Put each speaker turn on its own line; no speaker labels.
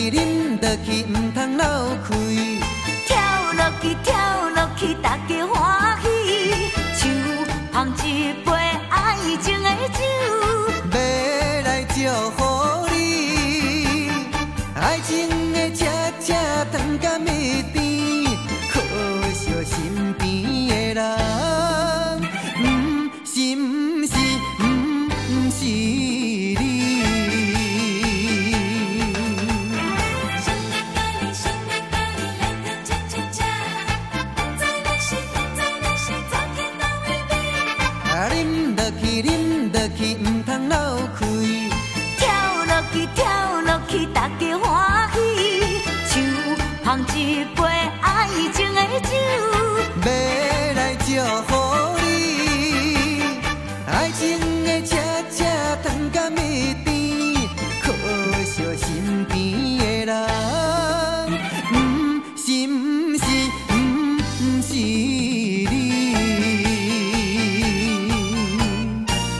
去，啉落去，唔通流开。
跳落去，跳落去，大家欢喜，像捧一杯爱情的酒，
要来祝福你。爱情的车车糖甲蜜甜，可惜身边的人，不是你。啉落去，啉落去，唔通流开。
跳落去，跳落去，大家欢喜，像捧一杯爱情的酒，
要来祝福